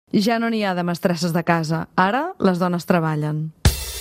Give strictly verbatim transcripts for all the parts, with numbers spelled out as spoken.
Ja no n'hi ha de mestresses de casa. Ara les dones treballen.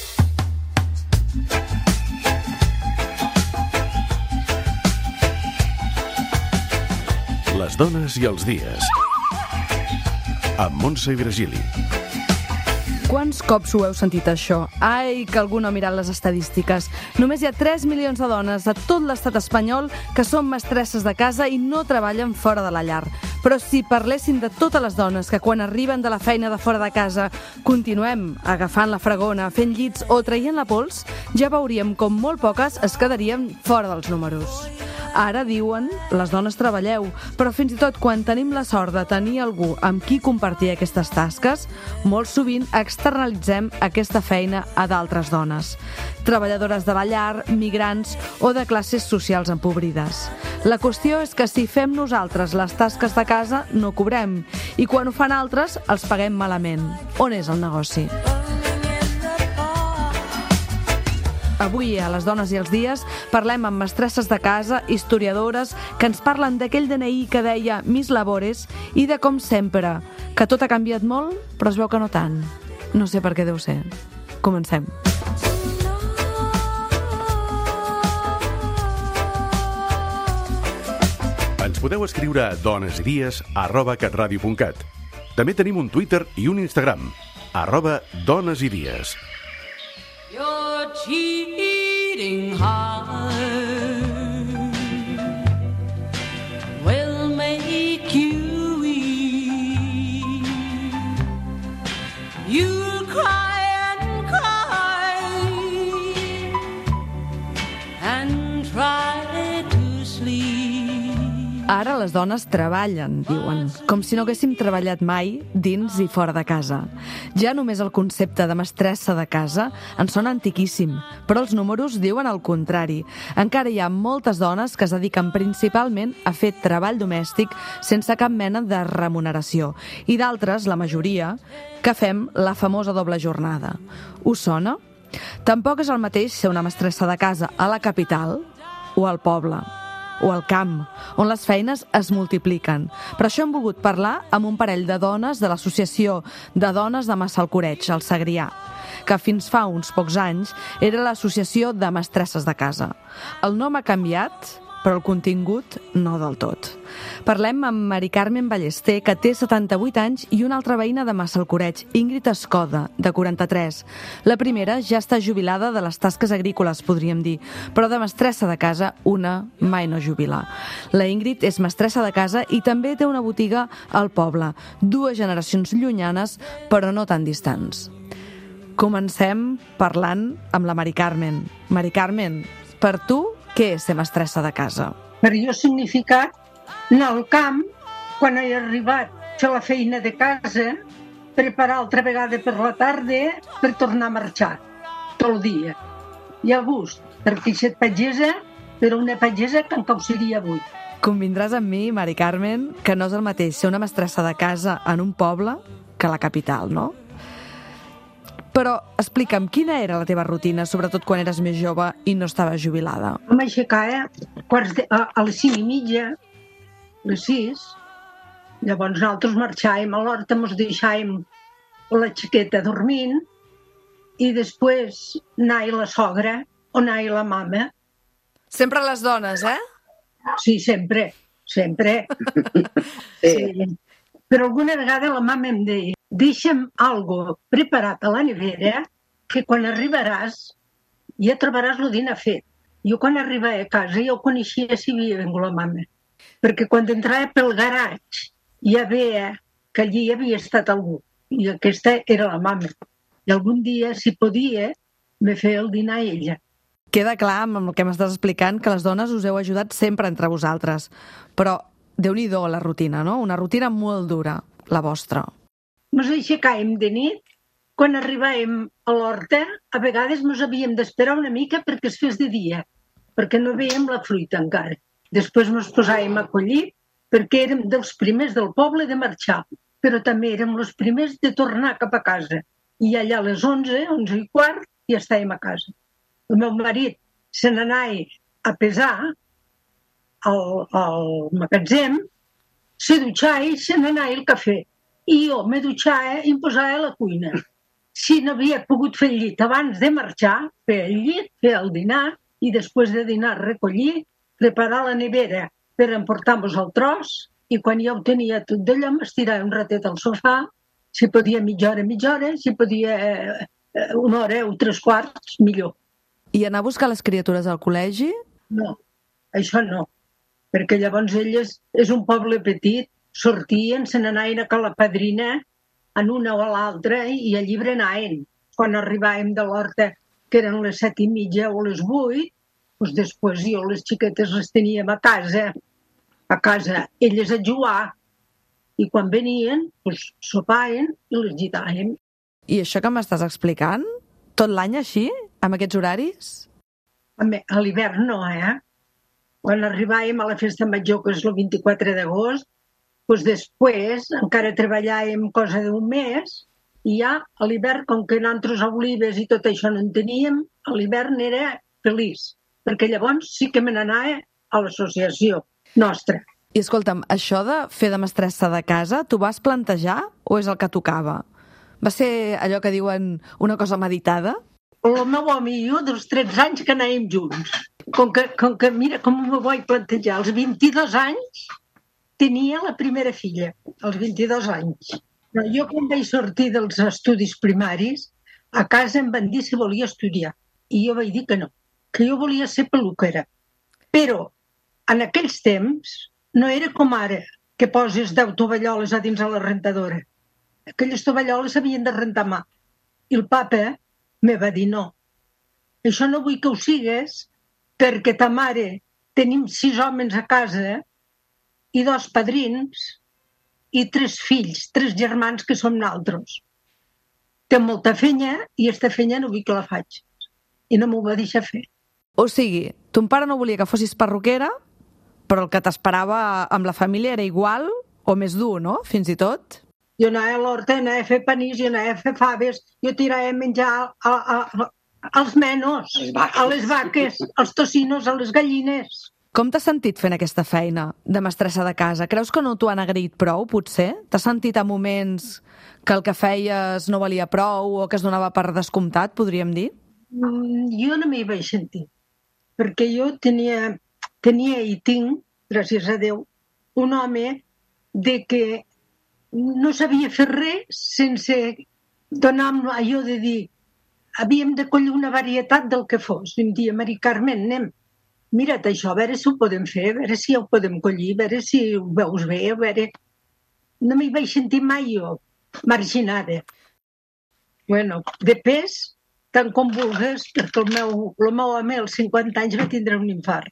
Les dones i els dies. Amb Montse i Virgili. Quants cops ho heu sentit, això? Ai, que algú no ha mirat les estadístiques. Només hi ha tres milions de dones a tot l'estat espanyol que són mestresses de casa i no treballen fora de la llar. Però si parléssim de totes les dones que quan arriben de la feina de fora de casa continuem agafant la fregona, fent llits o traient la pols, ja veuríem com molt poques es quedarien fora dels números. Ara diuen, les dones treballeu, però fins i tot quan tenim la sort de tenir algú amb qui compartir aquestes tasques, molt sovint externalitzem aquesta feina a d'altres dones. Treballadores de la llar, migrants o de classes socials empobrides. La qüestió és que si fem nosaltres les tasques de casa, no cobrem. I quan ho fan altres, els paguem malament. On és el negoci? Avui, a Les dones i els dies, parlem amb mestresses de casa, historiadores, que ens parlen d'aquell D N I que deia mis labores i de com sempre, que tot ha canviat molt, però es veu que no tant. No sé per què deu ser. Comencem. Ens podeu escriure a donesidies arroba catradio punt cat. També tenim un Twitter i un Instagram, arroba donesidies. Your cheating heart will make you weep. You'll cry and cry and try to sleep. Ara les dones treballen, diuen, com si no haguéssim treballat mai dins i fora de casa. Ja només el concepte de mestressa de casa ens sona antiquíssim, però els números diuen el contrari. Encara hi ha moltes dones que es dediquen principalment a fer treball domèstic sense cap mena de remuneració, i d'altres, la majoria, que fem la famosa doble jornada. Us sona? Tampoc és el mateix ser una mestressa de casa a la capital o al poble, o al camp, on les feines es multipliquen. Per això hem volgut parlar amb un parell de dones de l'Associació de Dones de Massalcoreig, al Segrià, que fins fa uns pocs anys era l'Associació de Mestresses de Casa. El nom ha canviat, però el contingut no del tot. Parlem amb Mari Carmen Ballester, que té setanta-vuit anys, i una altra veïna de Massalcoreig, Ingrid Escoda, de quaranta-tres. La primera ja està jubilada de les tasques agrícoles, podríem dir, però de mestressa de casa una mai no jubila. La Ingrid és mestressa de casa i també té una botiga al poble, dues generacions llunyanes, però no tan distants. Comencem parlant amb la Mari Carmen. Mari Carmen, per tu, què és ser mestressa de casa? Per jo ha significat anar al camp, quan he arribat a fer la feina de casa, preparar altra vegada per la tarda per tornar a marxar, tot el dia. I a gust, perquè he estat pagesa, però una pagesa que encara ho seria avui. Convindràs amb mi, Mari Carmen, que no és el mateix ser una mestressa de casa en un poble que a la capital, no? Però explica'm, quina era la teva rutina, sobretot quan eres més jove i no estaves jubilada? Em aixecava quarts de, a, a les cinc i mitja, les sis. Llavors nosaltres marxàvem a l'horta, ens deixàvem la xiqueta dormint i després anava la sogra o anava la mama. Sempre les dones, eh? Sí, sempre, sempre. Sí. Però alguna vegada la mama em deia: deixa'm algo preparat a la nevera que quan arribaràs ja trobaràs el dinar fet. Jo quan arribava a casa ja ho coneixia si havia vingut la mama, perquè quan entrava pel garatge ja veia que allí havia estat algú i aquesta era la mama. I algun dia, si podia, me feia el dinar a ella. Queda clar amb el que m'estàs explicant que les dones us heu ajudat sempre entre vosaltres, però déu-n'hi-do la rutina, no? Una rutina molt dura, la vostra. Ens aixecàvem de nit, quan arribàvem a l'horta, a vegades ens havíem d'esperar una mica perquè es fes de dia, perquè no veiem la fruita encara. Després ens posàvem a collir, perquè érem dels primers del poble de marxar, però també érem els primers de tornar cap a casa. I allà a les onze, onze i quart, ja estàvem a casa. El meu marit se n'anava a pesar al, al magatzem, se dutxava i se n'anava al cafè. i jo me dutxava i em posava a la cuina. Si no havia pogut fer el llit abans de marxar, fer el llit, fer el dinar, i després de dinar recollir, preparar la nevera per emportar-nos el tros, i quan ja ho tenia tot d'allò m'estirava un ratet al sofà, si podia mitja hora, mitja hora, si podia eh, una hora o tres quarts, millor. I anar a buscar les criatures al col·legi? No, això no, perquè llavors elles és un poble petit, sortien, se n'anaven a ca la padrina en una o a l'altra i a llibre anaven. Quan arribàvem de l'horta, que eren les set i mitja o les vuit, doncs després jo les xiquetes les teníem a casa, a casa, elles a jugar, i quan venien, doncs sopaven i les gitàvem. I això que m'estàs explicant? Tot l'any així? Amb aquests horaris? A l'hivern no, eh? Quan arribàvem a la festa major, que és el vint-i-quatre d'agost, doncs després encara treballàvem cosa d'un mes i ja a l'hivern, com que nosaltres olives i tot això no en teníem, a l'hivern era feliç, perquè llavors sí que me n'anava a l'associació nostra. I escolta'm, això de fer de mestressa de casa, t'ho vas plantejar o és el que tocava? Va ser allò que diuen una cosa meditada? El meu home i jo, dels tretze anys que anàvem junts. Com que, com que mira com m'ho vaig plantejar, als vint-i-dos anys tenia la primera filla, als vint-i-dos anys. Però jo quan vaig sortir dels estudis primaris, a casa em van dir si volia estudiar. I jo vaig dir que no, que jo volia ser peluquera. Però en aquells temps no era com ara, que poses deu tovalloles a dins a la rentadora. Aquelles tovalloles s'havien de rentar mà. I el papa me va dir no. Això no vull que ho sigues perquè ta mare tenim sis homes a casa i dos padrins i tres fills, tres germans que som naltros. Té molta fenya i aquesta fenya no vull que la faig. I no m'ho va deixar fer. O sigui, ton pare no volia que fossis perruquera, però el que t'esperava amb la família era igual o més dur, no? Fins i tot. Jo anava a l'horta, anava a fer panís, jo anava a fer faves, jo tirava a menjar a, a, a, als menos, a les vaques, als tocinos, a les gallines. Com t'has sentit fent aquesta feina de mestressa de casa? Creus que no t'ho han agraït prou, potser? T'has sentit a moments que el que feies no valia prou o que es donava per descomptat, podríem dir? Mm, jo no m'hi vaig sentir, perquè jo tenia, tenia i tinc, gràcies a Déu, un home de que no sabia fer res sense donar-me allò de dir havíem de collir una varietat del que fos. Em dia, Mari Carmen, anem, mira't això, a veure si ho podem fer, a veure si ho podem collir, a veure si ho veus bé, a veure... No m'hi vaig sentir mai jo marginada. Bueno, de pes, tant com vulgues, perquè el meu, el meu home als cinquanta anys va tindre un infart.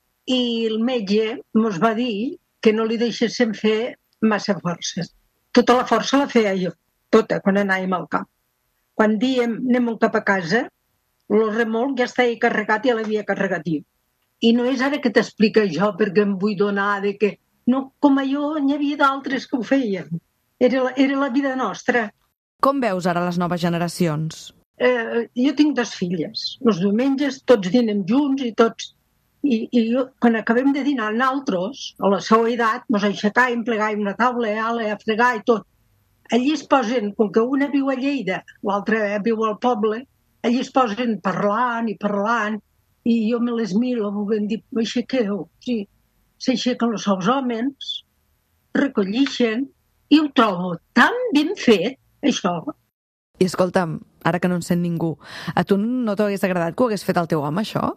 I el metge mos va dir que no li deixéssim fer massa forces. Tota la força la feia jo, tota, quan anàvem al camp. Quan diem anem cap a casa, el remolc ja estava carregat i ja l'havia carregat jo. I no és ara que t'explica jo perquè em vull donar de que... No, com a jo, n'hi havia d'altres que ho feien. Era la, era la vida nostra. Com veus ara les noves generacions? Eh, jo tinc dues filles. Els diumenges tots dinem junts i tots... I, i jo, quan acabem de dinar nosaltres, a la seva edat, ens aixecàvem, plegàvem una taula, ala, a fregar i tot. Allí es posen, com que una viu a Lleida, l'altra viu al poble, allí es posen parlant i parlant, i jo me les miro, m'ho vam dir, m'aixequeu. Sí, s'aixequen els seus homes, recollixen, i ho trobo tan ben fet, això. I escolta'm, ara que no en sent ningú, a tu no t'hagués agradat que ho hagués fet el teu home, això?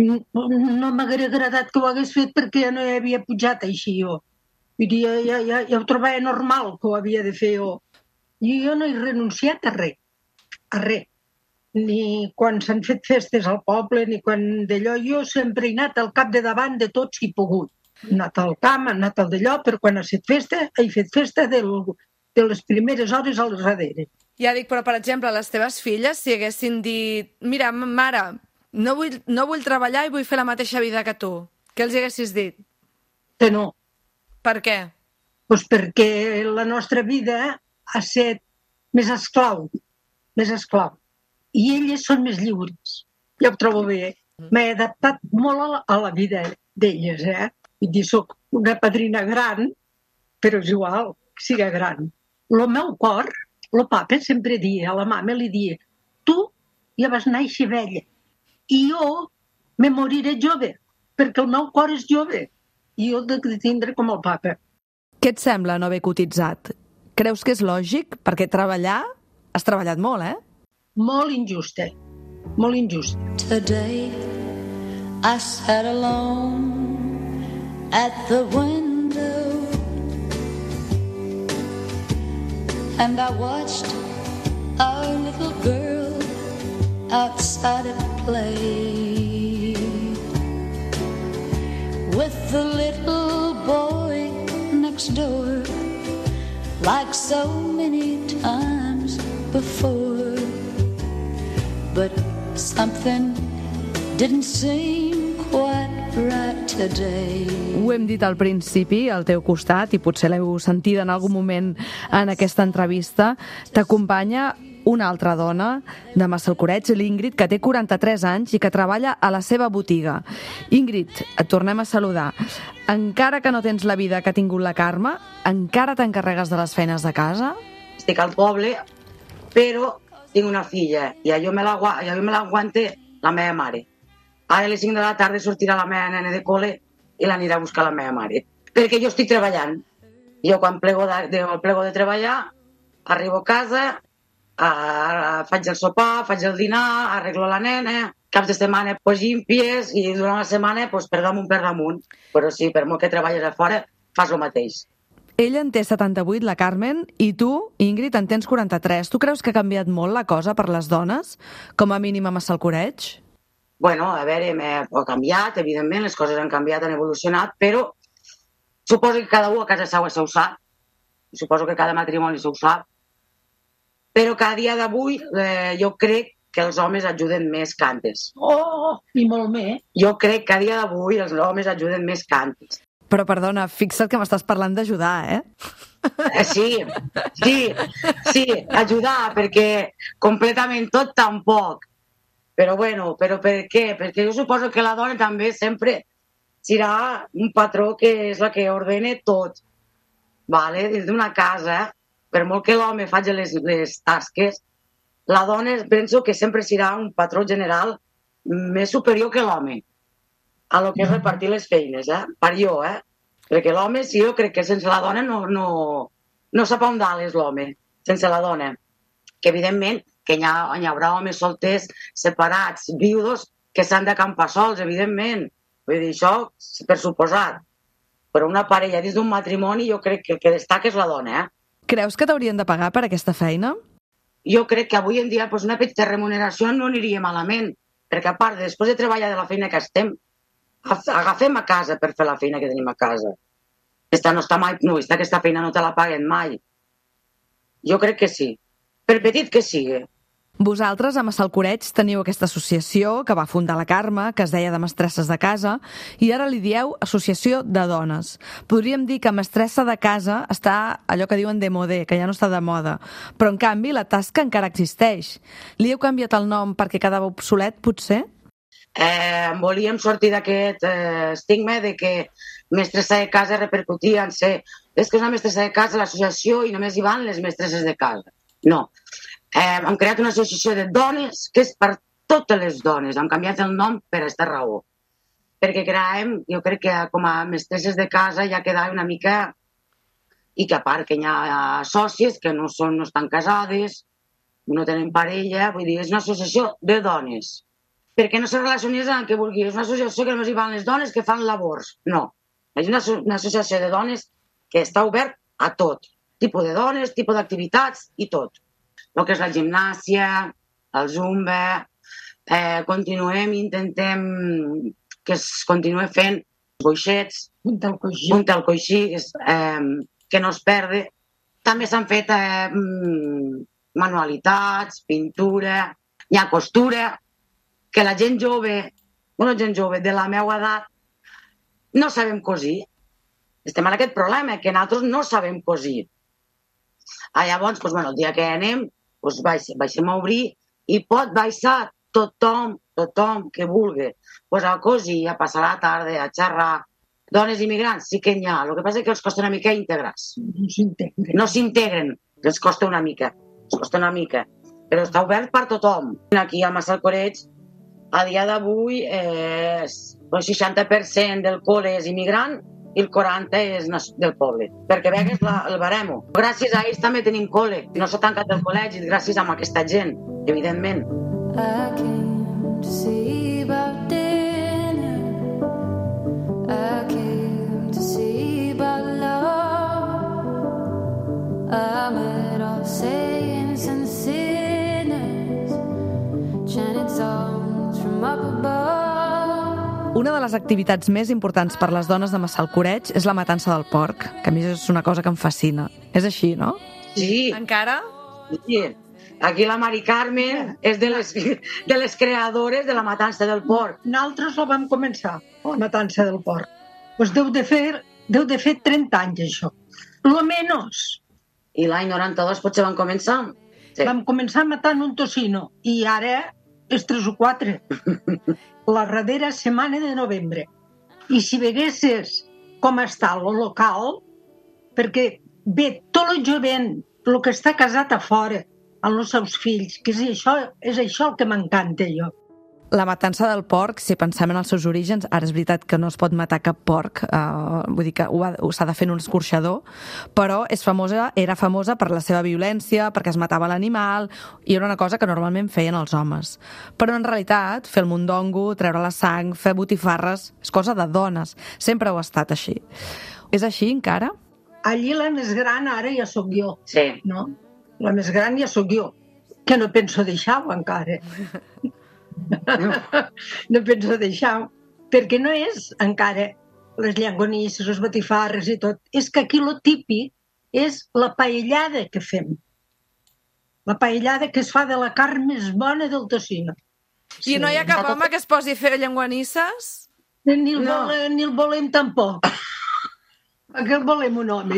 No m'hauria agradat que ho hagués fet perquè ja no hi havia pujat així jo. I ja, ja, ja, ja ho trobava normal que ho havia de fer jo. I jo no he renunciat a res, a res. Ni quan s'han fet festes al poble, ni quan d'allò. Jo sempre he anat al cap de davant de tots qui he pogut. He anat al camp, he anat al d'allò, però quan ha fet festa, he fet festa del, de les primeres hores al darrere. Ja dic, però per exemple, les teves filles, si haguessin dit, mira, mare, no vull, no vull treballar i vull fer la mateixa vida que tu, què els haguessis dit? Que no. Per què? Pues perquè la nostra vida ha estat més esclau, més esclau. I elles són més lliures. Jo ho trobo bé. M'he adaptat molt a la, a la vida d'elles, eh? Vull dir, soc una padrina gran, però és igual que siga gran. el meu cor, el papa sempre dia, a la mama li dia, tu ja vas néixer vella i jo me moriré jove, perquè el meu cor és jove i jo he de tindre com el papa. Què et sembla no haver cotitzat? Creus que és lògic? Perquè treballar, has treballat molt, eh? Molt injusta, molt injusta. Today I sat alone at the window and I watched our little girl outside at play with the little boy next door like so many times before, but something didn't seem quite right today. Ho hem dit al principi, al teu costat, i potser l'heu sentida en algun moment en aquesta entrevista, t'acompanya una altra dona de Massalcoreig, l'Ingrid, que té quaranta-tres anys i que treballa a la seva botiga. Ingrid, et tornem a saludar. Encara que no tens la vida que ha tingut la Carme, encara t'encarregues de les feines de casa? Estic al poble, però tinc una filla i jo me l'aguante la meva mare. Ara a les cinc de la tarda sortirà la meva nena de col·le i l'anirà a buscar la meva mare. Perquè jo estic treballant. Jo quan plego de, de, plego de treballar, arribo a casa, a, a, faig el sopar, faig el dinar, arreglo la nena, caps de setmana pues, limpies i durant la setmana pues, per damunt, per damunt. Però sí, per molt que treballes a fora, fas el mateix. Ella en té setanta-vuit, la Carmen, i tu, Ingrid, en tens quaranta-tres. Tu creus que ha canviat molt la cosa per les dones, com a mínim a Massalcoreig? Bueno, a veure, ha canviat, evidentment, les coses han canviat, han evolucionat, però suposo que cada un a casa seva se ho sap, suposo que cada matrimoni se ho sap, però que a dia d'avui eh, jo crec que els homes ajuden més que antes. Oh, i molt més. Jo crec que a dia d'avui els homes ajuden més que antes. Però, perdona, fixa't que m'estàs parlant d'ajudar, eh? eh? Sí, sí, sí, ajudar, perquè completament tot tampoc. Però bueno, però per què? Perquè jo suposo que la dona també sempre serà un patró que és la que ordena tot. Vale? Dins d'una casa, per molt que l'home faci les, les tasques, la dona penso que sempre serà un patró general més superior que l'home a lo que és repartir les feines, eh? Per jo, eh? Perquè l'home, sí, jo crec que sense la dona no, no, no sap on dalt és l'home, sense la dona. Que evidentment que hi, ha, hi haurà homes solters, separats, viudos, que s'han d'acampar sols, evidentment. Vull dir, això per suposat. Però una parella dins d'un matrimoni jo crec que el que destaca és la dona, eh? Creus que t'haurien de pagar per aquesta feina? Jo crec que avui en dia pues, una petita remuneració no aniria malament, perquè a part, després de treballar de la feina que estem, agafem a casa per fer la feina que tenim a casa. Aquesta no està mai, no, aquesta feina no te la paguen mai. Jo crec que sí. Per petit que sigui. Vosaltres, a Massalcoreig, teniu aquesta associació que va fundar la Carme, que es deia de Mestresses de Casa, i ara li dieu Associació de Dones. Podríem dir que mestressa de casa està allò que diuen de modé, que ja no està de moda, però en canvi la tasca encara existeix. Li heu canviat el nom perquè quedava obsolet, potser? Eh, volíem sortir d'aquest eh, estigma de que mestressa de casa repercutia en ser és que és una mestressa de casa l'associació i només hi van les mestresses de casa. No. Eh, hem creat una associació de dones que és per totes les dones. Hem canviat el nom per aquesta raó. Perquè creiem, jo crec que com a mestresses de casa ja quedava una mica... I que a part que hi ha sòcies que no, són, no estan casades, no tenen parella, vull dir, és una associació de dones. Perquè no se relacionés amb el que vulgui. És una associació que només hi van les dones que fan labors. No. És una, una associació de dones que està obert a tot. Tipus de dones, tipus d'activitats i tot. El que és la gimnàsia, el zumba, eh, continuem, intentem que es continue fent boixets, Punta al coixí. punta al coixí, eh, que no es perde. També s'han fet eh, manualitats, pintura, hi ha costura, que la gent jove, una gent jove de la meva edat, no sabem cosir. Estem en aquest problema, que nosaltres no sabem cosir. Ah, llavors, doncs, bueno, el dia que anem, doncs, baixem a obrir i pot baixar tothom, tothom que vulgui. Pues a cosir, a passar la tarda, a xerrar. Dones immigrants sí que n'hi ha. El que passa és que els costa una mica integrar-se. No s'integren. No s'integren. Els costa una mica, els costa una mica. Però està obert per tothom. Aquí a Massalcoreig, a dia d'avui, eh, el seixanta per cent del col·le és immigrant i el quaranta per cent és del poble. Perquè vegues la, el baremo. Gràcies a ells també tenim col·le. No s'ha tancat el col·legi gràcies a aquesta gent, evidentment. I came to see about dinner. I came to see about love. I met all saints and sinners, chanted songs from up above. Una de les activitats més importants per les dones de Massalcoreig és la matança del porc, que a mi és una cosa que em fascina. És així, no? Sí. Encara? Sí. Aquí la Mari Carmen és de les, de les creadores de la matança del porc. Nosaltres la vam començar, la matança del porc. Doncs deu de fer, deu de fer trenta anys, això. Lo menos. I l'any noranta-dos potser van començar? Sí. Vam començar matant un tocino i ara és tres o quatre. La darrera setmana de novembre. I si veguessis com està el local, perquè ve tot el jovent, el que està casat a fora, amb els seus fills, que és això, és això el que m'encanta jo. La matança del porc, si pensem en els seus orígens, ara és veritat que no es pot matar cap porc, eh, vull dir que ho, ha, ho s'ha de fer en un escorxador, però és famosa, era famosa per la seva violència, perquè es matava l'animal, i era una cosa que normalment feien els homes. Però en realitat, fer el mondongo, treure la sang, fer botifarres, és cosa de dones. Sempre ho ha estat així. És així encara? Allí la més gran ara ja sóc jo. Sí. No? La més gran ja sóc jo, que no penso deixar-ho encara. No. no penso deixar-ho, perquè no és encara les llangonisses, les botifarres i tot. És que aquí lo típic és la paellada que fem. La paellada que es fa de la carn més bona del tocino. I no hi ha cap home que es posi a fer llangonisses? Ni el, No. volem, ni el volem tampoc. Que el volem un home.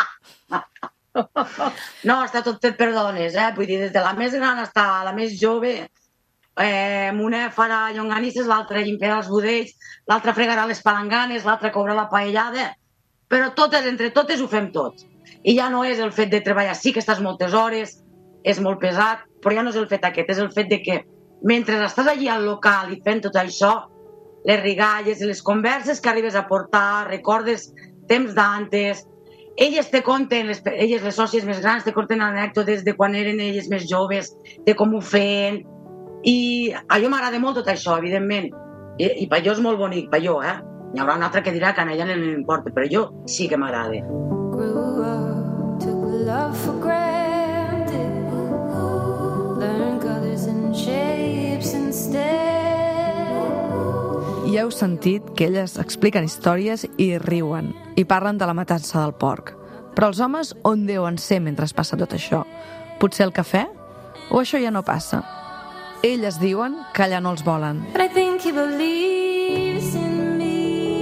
No, està tot fet per dones, eh? Vull dir, des de la més gran fins a la més jove. Eh, una farà llonganisses, l'altra llimpiarà els budells, l'altra fregarà les palanganes, l'altra cobrarà la paellada, però totes, entre totes ho fem tots. I ja no és el fet de treballar, sí que estàs moltes hores, és molt pesat, però ja no és el fet aquest, és el fet de que mentre estàs allí al local i fent tot això, les rigalles i les converses que arribes a portar, recordes temps d'antes, elles te conten, les, elles les sòcies més grans te conten anècdotes de quan eren elles més joves, de com ho feien. I a jo m'agrada molt tot això, evidentment. I, i per jo és molt bonic, per jo, eh? Hi haurà un altre que dirà que a ella no li importa, però jo sí que m'agrada. Grew up, took love for granted, learned colors and shapes instead. Ja heu sentit que elles expliquen històries i riuen, i parlen de la matança del porc. Però els homes on deuen ser mentre es passa tot això? Potser al cafè? O això ja no passa? Elles diuen que allà no els volen. But I think he believes in me.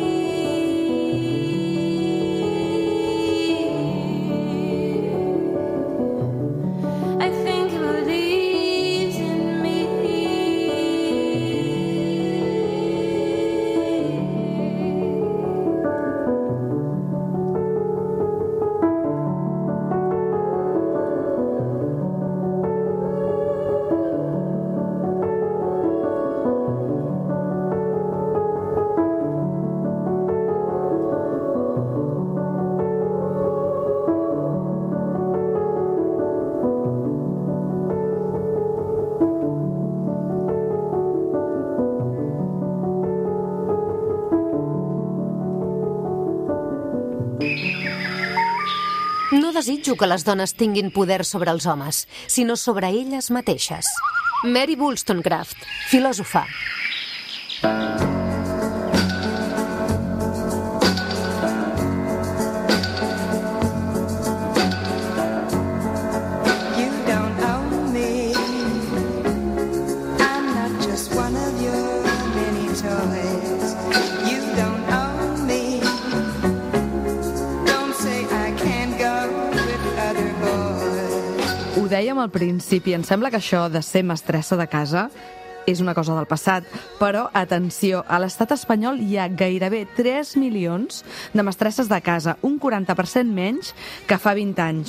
I think he believes in me. No desitjo que les dones tinguin poder sobre els homes, sinó sobre elles mateixes. Mary Wollstonecraft, filòsofa. You don't own me. I'm not just one of your many toys. You don't own me. Don't say I can't go with other boys. Ho dèiem al principi, em sembla que això de ser mestressa de casa és una cosa del passat, però, atenció, a l'estat espanyol hi ha gairebé tres milions de mestresses de casa, un quaranta per cent menys que fa vint anys.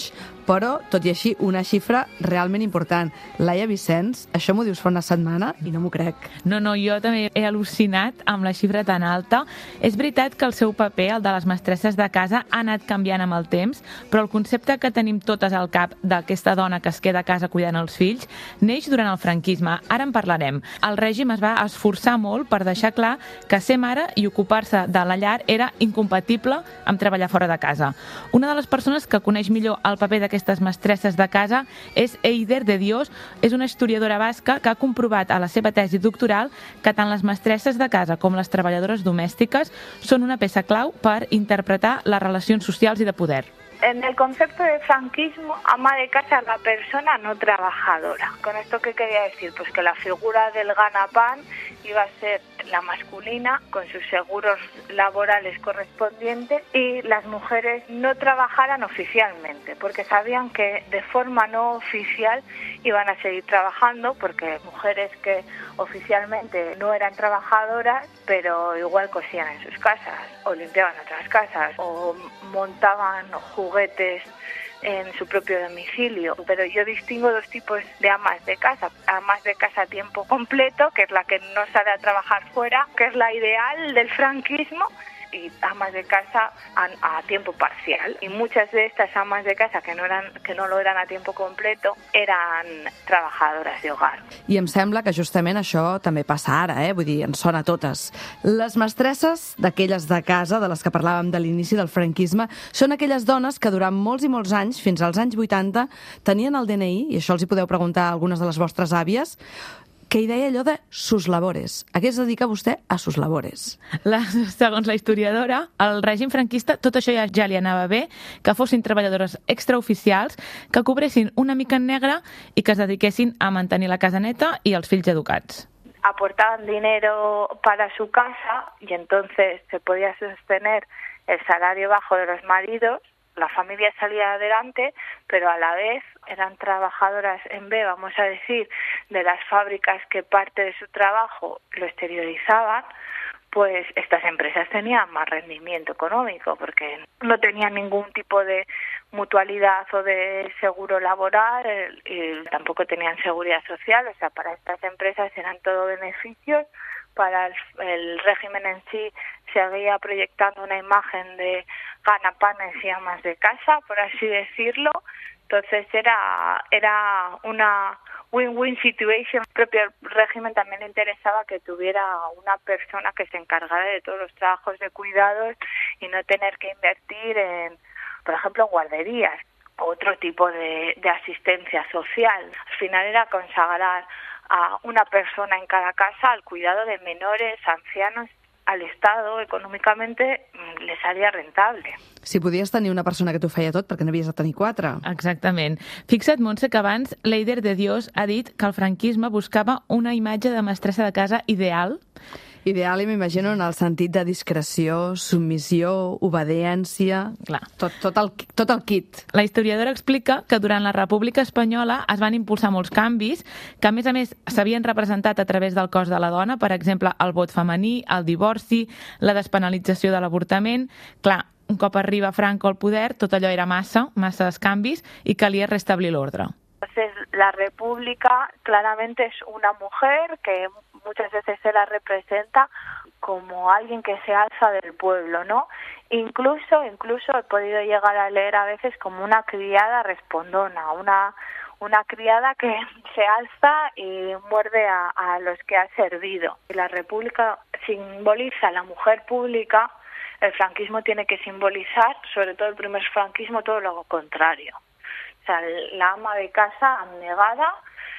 però, tot i així, una xifra realment important. Laia Vicenç, això m'ho dius fa una setmana i no m'ho crec. No, no, jo també he al·lucinat amb la xifra tan alta. És veritat que el seu paper, el de les mestresses de casa, ha anat canviant amb el temps, però el concepte que tenim totes al cap d'aquesta dona que es queda a casa cuidant els fills neix durant el franquisme. Ara en parlarem. El règim es va esforçar molt per deixar clar que ser mare i ocupar-se de la llar era incompatible amb treballar fora de casa. Una de les persones que coneix millor el paper d'aquestes mestresses de casa és Eider de Dios, és una historiadora basca que ha comprovat a la seva tesi doctoral que tant les mestresses de casa com les treballadores domèstiques són una peça clau per interpretar les relacions socials i de poder. En el concepto de franquismo, ama de casa es la persona no trabajadora. ¿Con esto qué quería decir? Pues que la figura del ganapan iba a ser la masculina, con sus seguros laborales correspondientes, y las mujeres no trabajaran oficialmente, porque sabían que de forma no oficial iban a seguir trabajando, porque mujeres que oficialmente no eran trabajadoras, pero igual cosían en sus casas, o limpiaban otras casas, o montaban juguetes en su propio domicilio. Pero yo distingo dos tipos de amas de casa. Amas de casa a tiempo completo, que es la que no sale a trabajar fuera, que es la ideal del franquismo, y amas de casa a, a tiempo parcial. Y muchas de estas amas de casa que no eran que no lo eran a tiempo completo eran treballadores de hogar. I em sembla que justament això també passa ara, eh? Vull dir, ens sona a totes. Les mestresses d'aquelles de casa, de les que parlàvem de l'inici del franquisme, són aquelles dones que durant molts i molts anys, fins als anys vuitanta, tenien el D N I, i això els hi podeu preguntar a algunes de les vostres àvies, que hi deia allò de sus labores. A què es dedica vostè? A sus labores. La, segons la historiadora, el règim franquista, tot això ja, ja li anava bé, que fossin treballadores extraoficials, que cobressin una mica en negre i que es dediquessin a mantenir la casa neta i els fills educats. Aportaban dinero para su casa y entonces se podía sostener el salario bajo de los maridos. La familia salía adelante, pero a la vez eran trabajadoras en B, vamos a decir, de las fábricas que parte de su trabajo lo exteriorizaban, pues estas empresas tenían más rendimiento económico porque no tenían ningún tipo de mutualidad o de seguro laboral y tampoco tenían seguridad social. O sea, para estas empresas eran todo beneficios. Para el, el régimen en sí seguía proyectando una imagen de ganapanes y amas de casa, por así decirlo. Entonces era, era una win-win situation. El propio régimen también le interesaba que tuviera una persona que se encargara de todos los trabajos de cuidados y no tener que invertir en, por ejemplo, en guarderías, otro tipo de, de asistencia social. Al final era consagrar a una persona en cada casa al cuidado de menores, ancianos. Al Estado, econòmicamente, li seria rentable. Si podies tenir una persona que t'ho feia tot, perquè n'havies de tenir quatre. Exactament. Fixa't, Montse, que abans l'Eider de Dios ha dit que el franquisme buscava una imatge de mestressa de casa ideal. Ideal, i m'imagino, en el sentit de discreció, submissió, obediència... Clar. Tot, tot, el, tot el kit. La historiadora explica que durant la República Espanyola es van impulsar molts canvis que, a més a més, s'havien representat a través del cos de la dona, per exemple, el vot femení, el divorci, la despenalització de l'avortament... Clar, un cop arriba Franco al poder, tot allò era massa, massa canvis, i calia restablir l'ordre. Entonces, la República claramente es una mujer que muchas veces se la representa como alguien que se alza del pueblo, ¿no? Incluso, incluso he podido llegar a leer a veces como una criada respondona, una, una criada que se alza y muerde a, a los que ha servido. Y la República simboliza a la mujer pública, el franquismo tiene que simbolizar, sobre todo el primer franquismo, todo lo contrario. O sea, la ama de casa abnegada,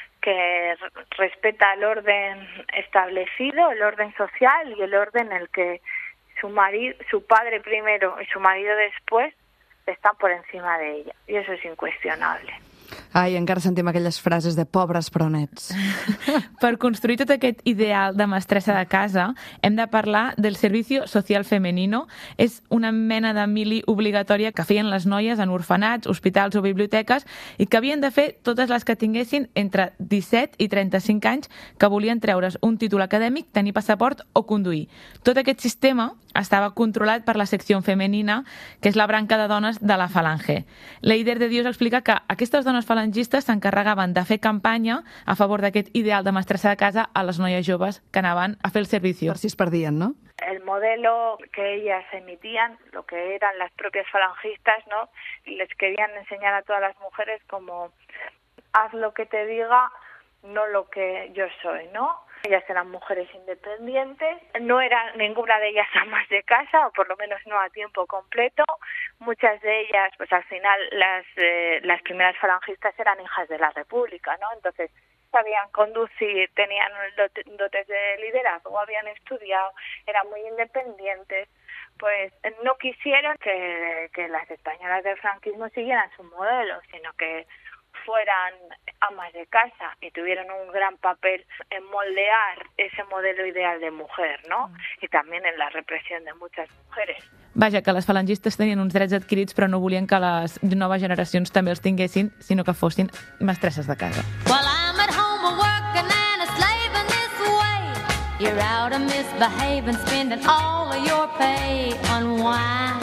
que respeta el orden establecido, el orden social y el orden en el que su marido, su padre primero y su marido después están por encima de ella. Y eso es incuestionable. Ai, encara sentim aquelles frases de pobres però nets. Per construir tot aquest ideal de mestressa de casa, hem de parlar del Servicio Social Femenino. És una mena de mili obligatòria que feien les noies en orfenats, hospitals o biblioteques i que havien de fer totes les que tinguessin entre disset i trenta-cinc anys que volien treure's un títol acadèmic, tenir passaport o conduir. Tot aquest sistema estava controlat per la secció femenina, que és la branca de dones de la Falange. L'Eider de Dios explica que aquestes dones falangistes s'encarregaven de fer campanya a favor d'aquest ideal de mestressa de casa a les noies joves que anaven a fer el servicio. Per si es perdien, no? El modelo que ellas emitían, lo que eran las propias falangistas, ¿no? Les querían enseñar a todas las mujeres como haz lo que te diga, no lo que yo soy, ¿no? Ellas eran mujeres independientes, no eran ninguna de ellas amas de casa, o por lo menos no a tiempo completo. Muchas de ellas, pues al final, las, eh, las primeras falangistas eran hijas de la República, ¿no? Entonces, sabían conducir, tenían dotes de liderazgo, habían estudiado, eran muy independientes. Pues no quisieron que, que las españolas del franquismo siguieran su modelo, sino que fueran amas de casa y tuvieron un gran papel en moldear ese modelo ideal de mujer, ¿no? I també en la repressió de muchas mujeres. Vaja, que les falangistes tenien uns drets adquirits però no volien que les noves generacions també els tinguessin, sinó que fossin mestresses de casa. Well, I'm at home working and a slaving this way. You're out and misbehaving, spending all of your pay on wine,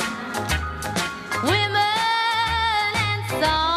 women and songs.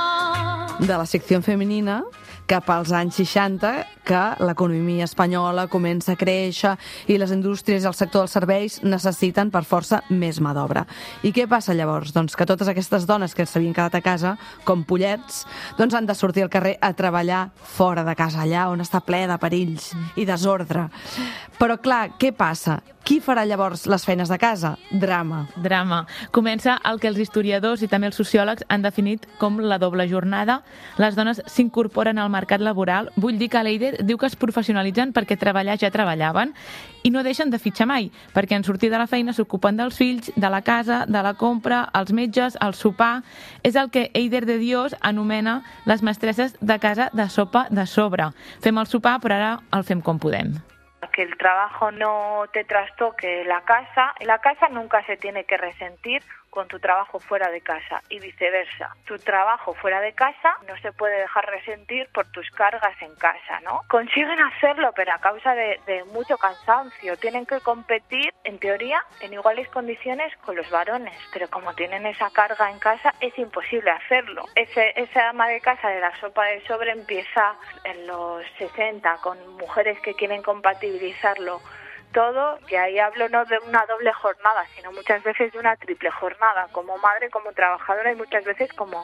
De la secció femenina cap als anys seixanta, que l'economia espanyola comença a créixer i les indústries i el sector dels serveis necessiten per força més mà d'obra. I què passa llavors? Doncs que totes aquestes dones que s'havien quedat a casa, com pollets, doncs han de sortir al carrer a treballar fora de casa, allà on està ple de perills i desordre. Però clar, què passa? Qui farà llavors les feines de casa? Drama. Drama. Comença el que els historiadors i també els sociòlegs han definit com la doble jornada. Les dones s'incorporen al mercat laboral. Vull dir que l'Eider diu que es professionalitzen perquè treballar ja treballaven i no deixen de fitxar mai, perquè en sortir de la feina s'ocupen dels fills, de la casa, de la compra, els metges, el sopar. És el que Eider de Dios anomena les mestresses de casa de sopa de sobre. Fem el sopar, però ara el fem com podem. Que el trabajo no te trastoque la casa. La casa nunca se tiene que resentir con tu trabajo fuera de casa y viceversa. Tu trabajo fuera de casa no se puede dejar resentir por tus cargas en casa, ¿no? Consiguen hacerlo, pero a causa de, de mucho cansancio. Tienen que competir, en teoría, en iguales condiciones con los varones, pero como tienen esa carga en casa, es imposible hacerlo. Ese, esa ama de casa de la sopa de sobre empieza en los sesenta con mujeres que quieren compatibilizarlo todo, y ahí hablo no de una doble jornada, sino muchas veces de una triple jornada, como madre, como trabajadora y muchas veces como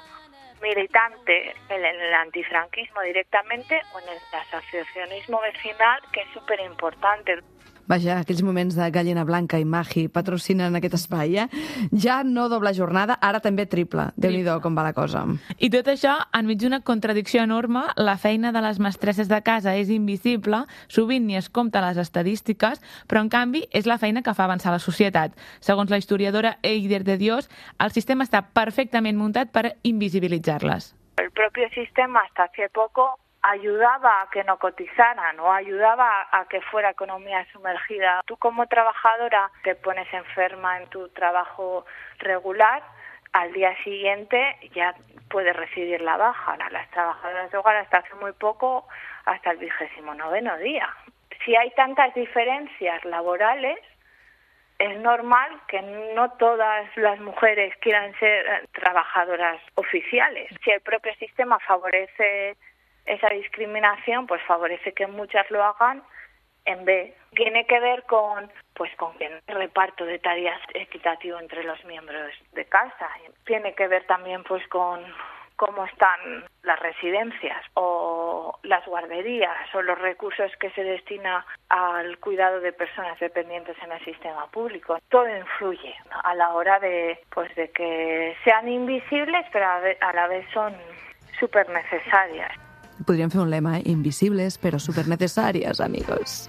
militante en el antifranquismo directamente o en el asociacionismo vecinal, que es súper importante. Vaja, aquells moments de Gallina Blanca i Magi patrocinen aquest espai, eh? Ja no doble jornada, ara també triple. Déu-n'hi-do com va la cosa. I tot això, enmig d'una contradicció enorme, la feina de les mestresses de casa és invisible, sovint ni es compta les estadístiques, però en canvi és la feina que fa avançar la societat. Segons la historiadora Eider de Dios, el sistema està perfectament muntat per invisibilitzar-les. El propio sistema hasta hace poco ayudaba a que no cotizaran o ayudaba a que fuera economía sumergida. Tú como trabajadora te pones enferma en tu trabajo regular, al día siguiente ya puedes recibir la baja. Las trabajadoras de hogar hasta hace muy poco, hasta el vigésimo noveno día. Si hay tantas diferencias laborales, es normal que no todas las mujeres quieran ser trabajadoras oficiales. Si el propio sistema favorece esa discriminación, pues favorece que muchas lo hagan en B. Tiene que ver con, pues, con que el reparto de tareas equitativo entre los miembros de casa. Tiene que ver también, pues, con cómo están las residencias o las guarderías o los recursos que se destina al cuidado de personas dependientes en el sistema público. Todo influye, ¿no?, a la hora de, pues, de que sean invisibles, pero a la vez son súper necesarias. Podríem fer un lema, eh? Invisibles, però supernecessàries, amigos.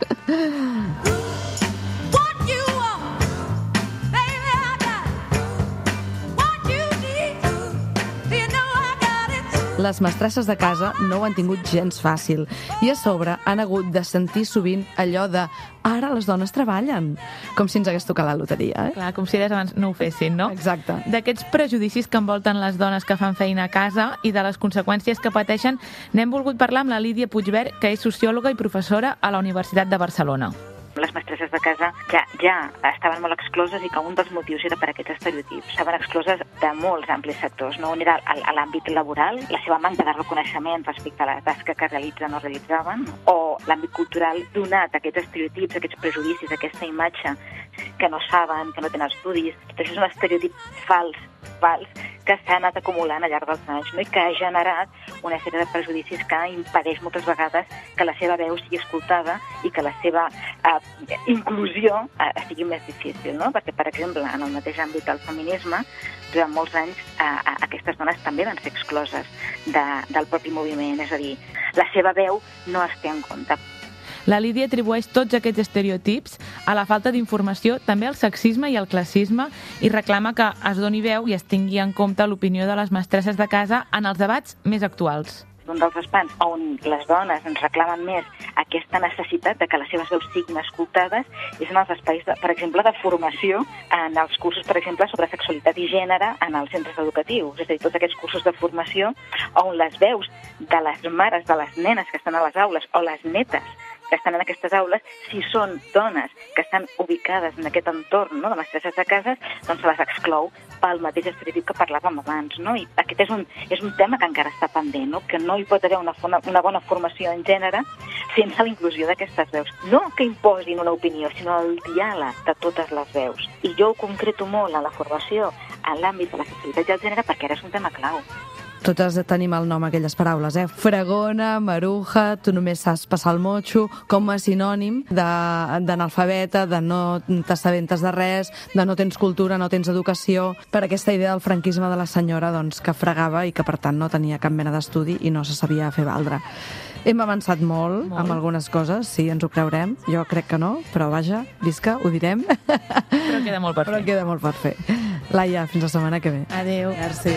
les mestresses de casa no ho han tingut gens fàcil i a sobre han hagut de sentir sovint allò de ara les dones treballen, com si ens hagués tocat la loteria, eh? Clar, com si abans no ho fessin, no? Exacte. D'aquests prejudicis que envolten les dones que fan feina a casa i de les conseqüències que pateixen, n'hem volgut parlar amb la Lídia Puigvert, que és sociòloga i professora a la Universitat de Barcelona. Les mestresses de casa ja, ja estaven molt excloses i que un dels motius era per aquests estereotips. Estaven excloses de molts amplis sectors. No? Un era a l'àmbit laboral, la seva manca de reconeixement respecte a la tasca que realitzen o realitzaven, o l'àmbit cultural donat aquests estereotips, aquests prejudicis, aquesta imatge que no saben, que no tenen estudis. Tot això és un estereotip fals, fals que s'ha anat acumulant al llarg dels anys, no? I que ha generat una sèrie de prejudicis que impedeix moltes vegades que la seva veu sigui escoltada i que la seva eh, inclusió eh, sigui més difícil, no? Perquè, per exemple, en el mateix àmbit del feminisme, durant molts anys eh, aquestes dones també van ser excloses de, del propi moviment, és a dir, la seva veu no es té en compte. La Lídia atribueix tots aquests estereotips a la falta d'informació, també al sexisme i al classisme, i reclama que es doni veu i es tingui en compte l'opinió de les mestresses de casa en els debats més actuals. Un dels espais on les dones ens reclamen més aquesta necessitat de que les seves veus siguin escoltades és en els espais, de, per exemple, de formació en els cursos, per exemple, sobre sexualitat i gènere en els centres educatius. És a dir, tots aquests cursos de formació on les veus de les mares, de les nenes que estan a les aules o les netes que estan en aquestes aules, si són dones que estan ubicades en aquest entorn, no?, de mestresses de cases, doncs se les exclou pel mateix estereotip que parlàvem abans, no? I aquest és un, és un tema que encara està pendent, no? Que no hi pot haver una, una bona formació en gènere sense la inclusió d'aquestes veus. No que imposin una opinió, sinó el diàleg de totes les veus. I jo ho concreto molt en la formació en l'àmbit de la sexualitat i el gènere perquè ara és un tema clau. Totes tenim el nom, aquelles paraules, eh? Fregona, maruja, tu només saps passar el motxo, com a sinònim d'analfabeta, de, de no t'assabentes de res, de no tens cultura, no tens educació, per aquesta idea del franquisme de la senyora, doncs, que fregava i que, per tant, no tenia cap mena d'estudi i no se sabia fer valdre. Hem avançat molt, molt amb algunes coses, sí, ens ho creurem. Jo crec que no, però vaja, visca, ho direm. Però queda molt per fer. Però queda molt per fer. Laia, fins la setmana que ve. Adéu. Merci.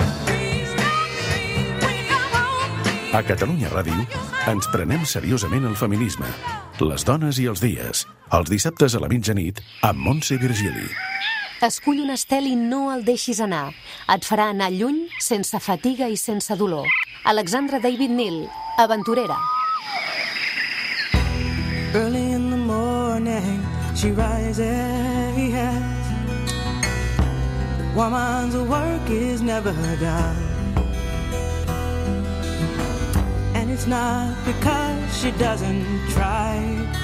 A Catalunya Ràdio ens prenem seriosament el feminisme, les dones i els dies, els dissabtes a la mitjanit amb Montse Virgili. Escull un estel i no el deixis anar. Et farà anar lluny sense fatiga i sense dolor. Alexandra David Neal, aventurera. Early in the morning she rises. Woman's work is never done. And it's not because she doesn't try.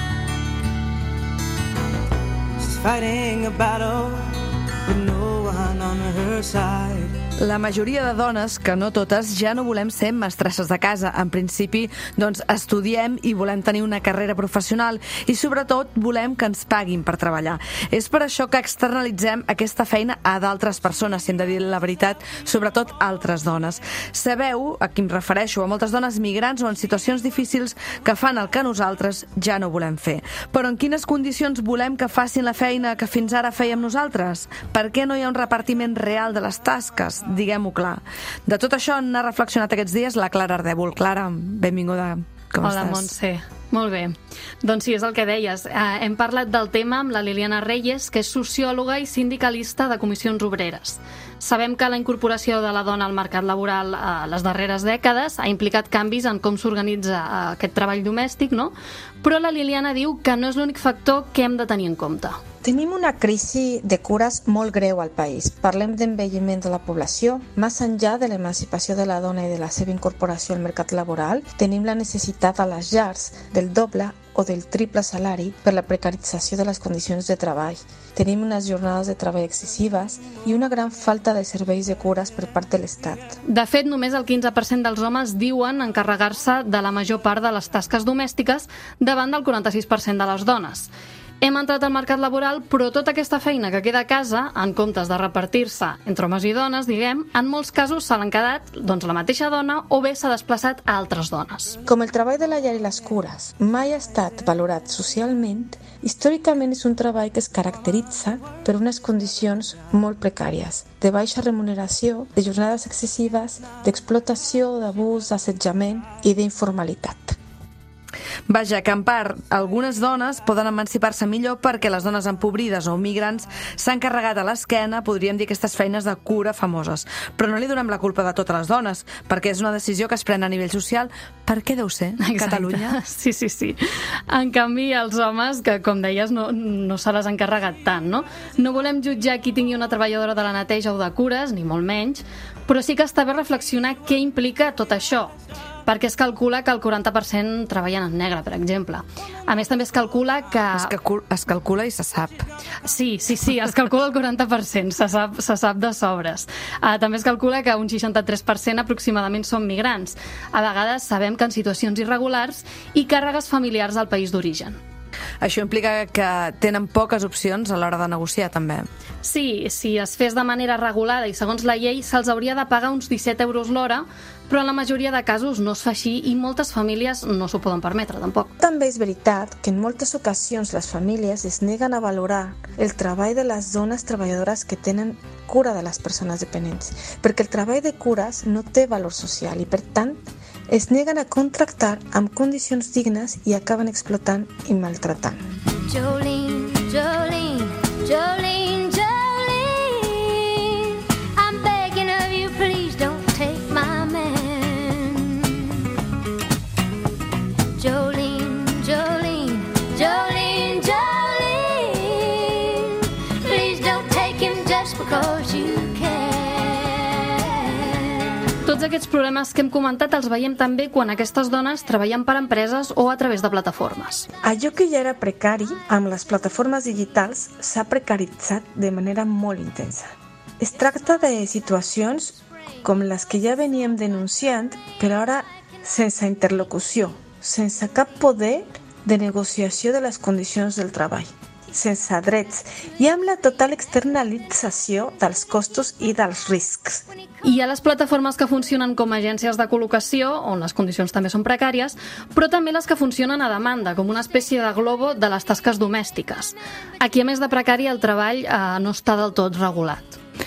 She's fighting a battle with no one on her side. La majoria de dones, que no totes, ja no volem ser mestresses de casa. En principi, doncs, estudiem i volem tenir una carrera professional i, sobretot, volem que ens paguin per treballar. És per això que externalitzem aquesta feina a d'altres persones, si hem de dir la veritat, sobretot altres dones. Sabeu a qui em refereixo? A moltes dones migrants o en situacions difícils que fan el que nosaltres ja no volem fer. Però en quines condicions volem que facin la feina que fins ara fèiem nosaltres? Per què no hi ha un repartiment real de les tasques? Diguem-ho clar. De tot això n'ha reflexionat aquests dies la Clara Ardèvol. Clara, benvinguda. Com Hola, estàs? Montse. Molt bé. Doncs sí, és el que deies. Eh, hem parlat del tema amb la Liliana Reyes, que és sociòloga i sindicalista de Comissions Obreres. Sabem que la incorporació de la dona al mercat laboral a les darreres dècades ha implicat canvis en com s'organitza aquest treball domèstic, no? Però la Liliana diu que no és l'únic factor que hem de tenir en compte. Tenim una crisi de cures molt greu al país. Parlem d'envelliment de la població. Més enllà de l'emancipació de la dona i de la seva incorporació al mercat laboral, tenim la necessitat a les llars del doble o del triple salari per la precarització de les condicions de treball. Tenim unes jornades de treball excessives i una gran falta de serveis de cures per part de l'Estat. De fet, només el quinze per cent dels homes diuen encarregar-se de la major part de les tasques domèstiques davant del quaranta-sis per cent de les dones. Hem entrat al mercat laboral, però tota aquesta feina que queda a casa, en comptes de repartir-se entre homes i dones, diguem, en molts casos se l'han quedat doncs, la mateixa dona o bé s'ha desplaçat a altres dones. Com el treball de la llar i les cures mai ha estat valorat socialment, històricament és un treball que es caracteritza per unes condicions molt precàries, de baixa remuneració, de jornades excessives, d'explotació, d'abús, d'assetjament i d'informalitat. Vaja, que en part algunes dones poden emancipar-se millor perquè les dones empobrides o migrants s'han carregat a l'esquena, podríem dir, aquestes feines de cura famoses. Però no li donem la culpa de totes les dones, perquè és una decisió que es pren a nivell social. Per què deu ser? Exacte. Catalunya? Sí, sí, sí. En canvi, els homes, que com deies, no, no se les han carregat tant, no? No volem jutjar qui tingui una treballadora de la neteja o de cures, ni molt menys, però sí que està bé reflexionar què implica tot això, perquè es calcula que el quaranta per cent treballen en negre, per exemple. A més, també es calcula que... Es, calcula, es calcula i se sap. Sí, sí, sí, es calcula el quaranta per cent, se sap, se sap de sobres. Uh, també es calcula que un seixanta-tres per cent aproximadament són migrants. A vegades sabem que en situacions irregulars i càrregues familiars al país d'origen. Això implica que tenen poques opcions a l'hora de negociar, també. Sí, si es fes de manera regulada i segons la llei se'ls hauria de pagar uns disset euros l'hora, però en la majoria de casos no es fa així i moltes famílies no s'ho poden permetre, tampoc. També és veritat que en moltes ocasions les famílies es neguen a valorar el treball de les dones treballadores que tenen cura de les persones dependents, perquè el treball de cures no té valor social i, per tant, es neguen a contractar amb condicions dignes i acaben explotant i maltratant. Jolene, Jolene, Jolene, Jolene, I'm begging of you, please don't take my man. Jolene, Jolene, Jolene, Jolene, please don't take him just because you can. Tots aquests problemes que hem comentat els veiem també quan aquestes dones treballen per empreses o a través de plataformes. Allò que ja era precari, amb les plataformes digitals, s'ha precaritzat de manera molt intensa. Es tracta de situacions com les que ja veníem denunciant, però ara sense interlocució, sense cap poder de negociació de les condicions del treball, sense drets i amb la total externalització dels costos i dels riscs. Hi ha les plataformes que funcionen com a agències de col·locació, on les condicions també són precàries, però també les que funcionen a demanda, com una espècie de globo de les tasques domèstiques. Aquí, a més de precari, el treball eh, no està del tot regulat.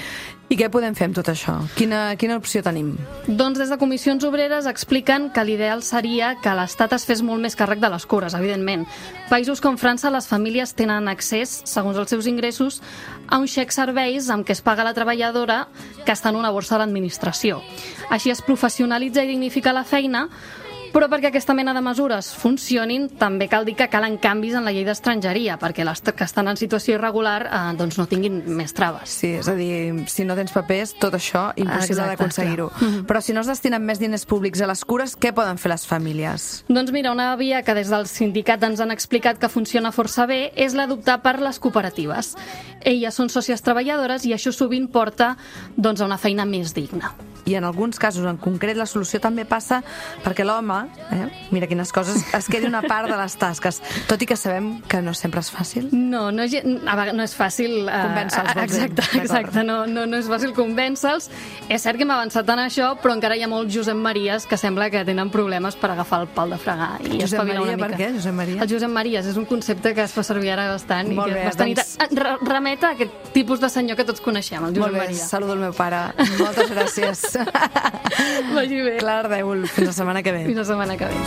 I què podem fer amb tot això? Quina, quina opció tenim? Doncs des de Comissions Obreres expliquen que l'ideal seria que l'Estat es fes molt més càrrec de les cures, evidentment. Països com França, les famílies tenen accés, segons els seus ingressos, a un xec serveis amb què es paga la treballadora que està en una borsa de l'administració. Així es professionalitza i dignifica la feina, però perquè aquesta mena de mesures funcionin, també cal dir que calen canvis en la llei d'estrangeria, perquè les que estan en situació irregular eh, doncs no tinguin més traves. Sí, és a dir, si no tens papers, tot això impossible Exacte, d'aconseguir-ho. clar. Però si no es destinen més diners públics a les cures, què poden fer les famílies? Doncs mira, una via que des del sindicat ens han explicat que funciona força bé és la d'optar per les cooperatives. Elles són sòcies treballadores i això sovint porta doncs, a una feina més digna. I en alguns casos en concret la solució també passa perquè l'home, eh, mira quines coses, es quedi una part de les tasques, tot i que sabem que no sempre és fàcil. No, no, és- a vegades no és fàcil... eh, Convèncer-los, vols dir. Exacte, D'acord. exacte, no, no, no és fàcil convèncer-los. És cert que hem avançat en això, però encara hi ha molts Josep Maries que sembla que tenen problemes per agafar el pal de fregar i Josep espavilar Maria, una per mica. què, Josep Maria? El Josep Maries és un concepte que es fa servir ara bastant Molt i que bé, és bastant doncs- inter- Re- remet a aquest tipus de senyor que tots coneixem, el Josep Molt bé, Maria. saludo el meu pare. Moltes gràcies. Vagi bé. Clara Ardèvol, fins la setmana que ve. Fins la setmana que ve.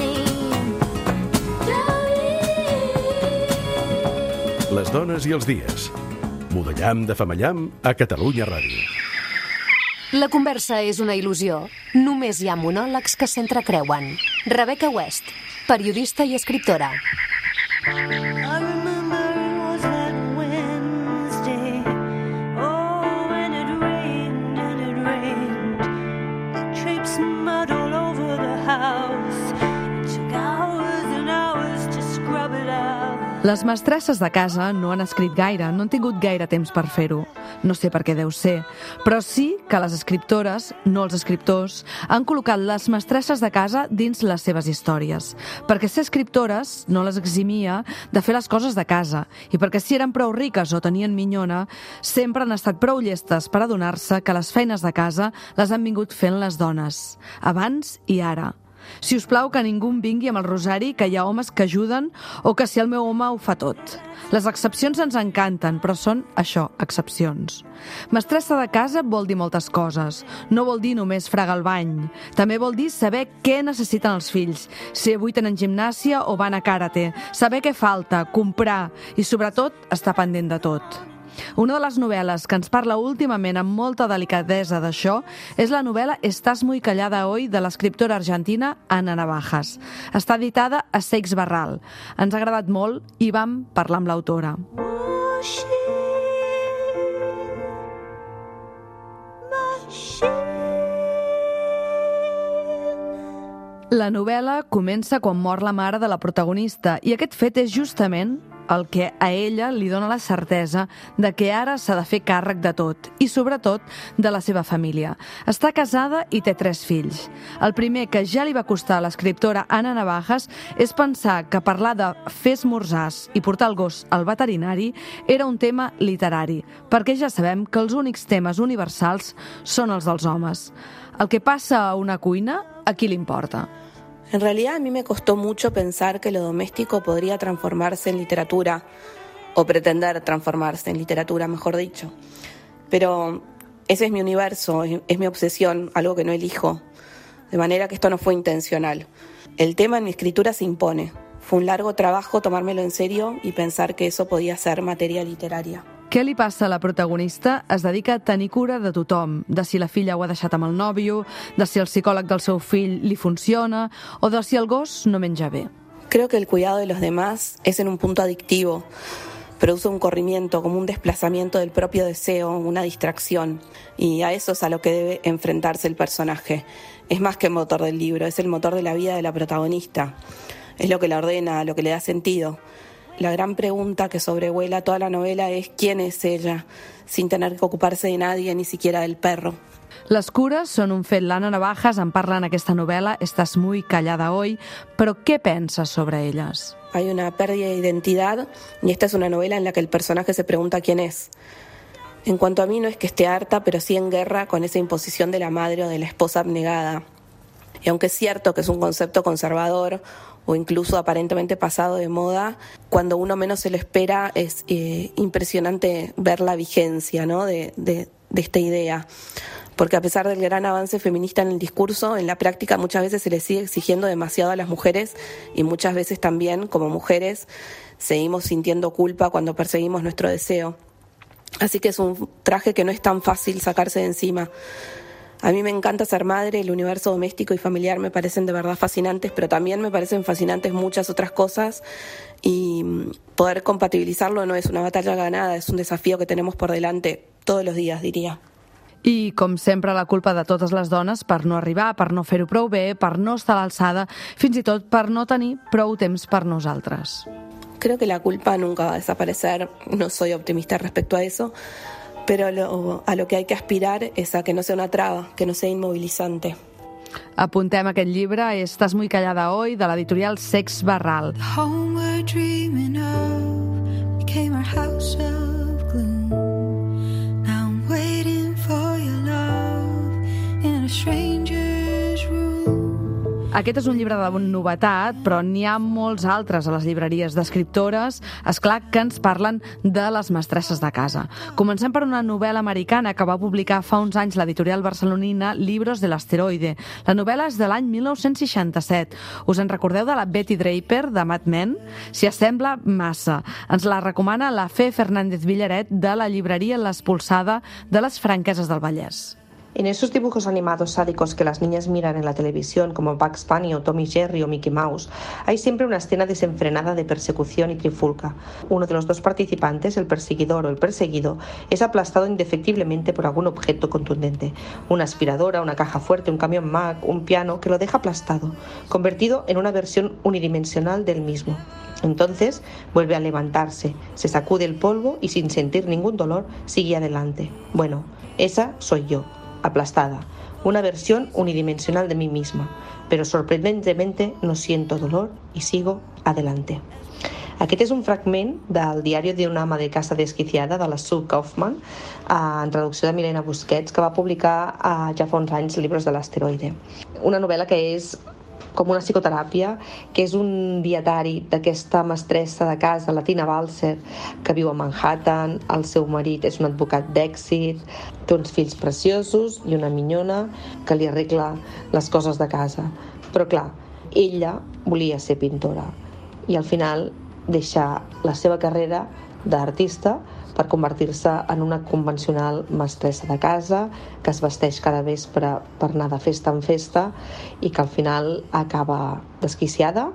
Les dones i els dies. Mudellam de Famallam a Catalunya Ràdio. La conversa és una il·lusió. Només hi ha monòlegs que s'entrecreuen. Rebecca West, periodista i escriptora. I remember it was that Wednesday. Oh, and it rained and it rained. It traipsed mud all over the house. It took hours and hours to scrub it out. Les mestresses de casa no han escrit gaire, no han tingut gaire temps per fer-ho. No sé per què deu ser, però sí que les escriptores, no els escriptors, han col·locat les mestresses de casa dins les seves històries. Perquè ser escriptores no les eximia de fer les coses de casa, i perquè si eren prou riques o tenien minyona, sempre han estat prou llestes per adonar-se que les feines de casa les han vingut fent les dones, abans i ara. Si us plau, que ningú em vingui amb el rosari que hi ha homes que ajuden o que si el meu home ho fa tot. Les excepcions ens encanten, però són això, excepcions. Mestressa de casa vol dir moltes coses. No vol dir només fregar el bany. També vol dir saber què necessiten els fills, si avui tenen gimnàsia o van a karate, saber què falta, comprar i, sobretot, estar pendent de tot. Una de les novel·les que ens parla últimament amb molta delicadesa d'això és la novel·la Estás muy callada hoy, de l'escriptora argentina Ana Navajas. Està editada a Seix Barral. Ens ha agradat molt i vam parlar amb l'autora. La novel·la comença quan mor la mare de la protagonista i aquest fet és justament el que a ella li dona la certesa de que ara s'ha de fer càrrec de tot i, sobretot, de la seva família. Està casada i té tres fills. El primer que ja li va costar a l'escriptora Ana Navajas és pensar que parlar de fer esmorzars i portar el gos al veterinari era un tema literari, perquè ja sabem que els únics temes universals són els dels homes. El que passa a una cuina, a qui li importa? En realidad a mí me costó mucho pensar que lo doméstico podría transformarse en literatura, o pretender transformarse en literatura, mejor dicho. Pero ese es mi universo, es, es mi obsesión, algo que no elijo. De manera que esto no fue intencional. El tema en mi escritura se impone. Fue un largo trabajo tomármelo en serio y pensar que eso podía ser materia literaria. Què li passa a la protagonista? Es dedica a tenir cura de tothom, de si la filla ho ha deixat amb el nòvio, de si el psicòleg del seu fill li funciona o de si el gos no menja bé. Creo que el cuidado de los demás es en un punto adictivo. Produce un corrimiento, como un desplazamiento del propio deseo, una distracción. Y a eso es a lo que debe enfrentarse el personaje. Es más que el motor del libro, es el motor de la vida de la protagonista. Es lo que la ordena, lo que le da sentido. La gran pregunta que sobrevuela toda la novela es ¿quién es ella? Sin tener que ocuparse de nadie, ni siquiera del perro. Les cures són un fet. L'Anna Navajas en parla en aquesta novel·la Estás muy callada hoy, però què penses sobre elles? Hay una pérdida de identidad y esta es una novela en la que el personaje se pregunta quién es. En cuanto a mí, no es que esté harta, pero sí en guerra con esa imposición de la madre o de la esposa abnegada. Y aunque es cierto que es un concepto conservador o incluso aparentemente pasado de moda, cuando uno menos se lo espera es eh, impresionante ver la vigencia, ¿no?, de, de, de esta idea. Porque a pesar del gran avance feminista en el discurso, en la práctica muchas veces se le sigue exigiendo demasiado a las mujeres y muchas veces también, como mujeres, seguimos sintiendo culpa cuando perseguimos nuestro deseo. Así que es un traje que no es tan fácil sacarse de encima. A mí me encanta ser madre, el universo doméstico y familiar me parecen de verdad fascinantes, pero también me parecen fascinantes muchas otras cosas y poder compatibilizarlo no es una batalla ganada, es un desafío que tenemos por delante todos los días, diría. I, com sempre, la culpa de totes les dones per no arribar, per no fer-ho prou bé, per no estar a l'alçada, fins i tot per no tenir prou temps per nosaltres. Creo que la culpa nunca va a desaparecer, no soy optimista respecto a eso, pero lo, a lo que hay que aspirar es a que no sea una traba, que no sea inmovilizante. Apuntem aquest llibre, Estás muy callada hoy, de l'editorial Seix Barral. The home we're dreaming of became our house of gloom. Now I'm waiting for your love in a stranger's room. Aquest és un llibre de novetat, però n'hi ha molts altres a les llibreries d'escriptores, esclar, que ens parlen de les mestresses de casa. Comencem per una novel·la americana que va publicar fa uns anys l'editorial barcelonina Libros del Asteroide. La novel·la és de l'any mil nou-cents seixanta-set. Us en recordeu de la Betty Draper, de Mad Men? S'hi assembla massa. Ens la recomana la Fe Fernández Villaret de la llibreria L'Espolsada de les Franqueses del Vallès. En esos dibujos animados sádicos que las niñas miran en la televisión, como Bugs Bunny o Tom y Jerry o Mickey Mouse, hay siempre una escena desenfrenada de persecución y trifulca. Uno de los dos participantes, el perseguidor o el perseguido, es aplastado indefectiblemente por algún objeto contundente. Una aspiradora, una caja fuerte, un camión Mack, un piano, que lo deja aplastado, convertido en una versión unidimensional del mismo. Entonces vuelve a levantarse, se sacude el polvo y sin sentir ningún dolor sigue adelante. Bueno, esa soy yo, aplastada, una versión unidimensional de mí misma, pero sorprendentemente no siento dolor y sigo adelante. Aquest és un fragment del diari d'una ama de casa desquiciada de la Sue Kaufman, en traducció de Milena Busquets, que va publicar ja fa uns anys Libros de l'asteroide. Una novel·la que és com una psicoteràpia, que és un dietari d'aquesta mestressa de casa, la Tina Balser, que viu a Manhattan, el seu marit és un advocat d'èxit, té uns fills preciosos i una minyona que li arregla les coses de casa. Però clar, ella volia ser pintora i al final deixar la seva carrera d'artista per convertir-se en una convencional mestressa de casa que es vesteix cada vespre per anar de festa en festa i que al final acaba desquiciada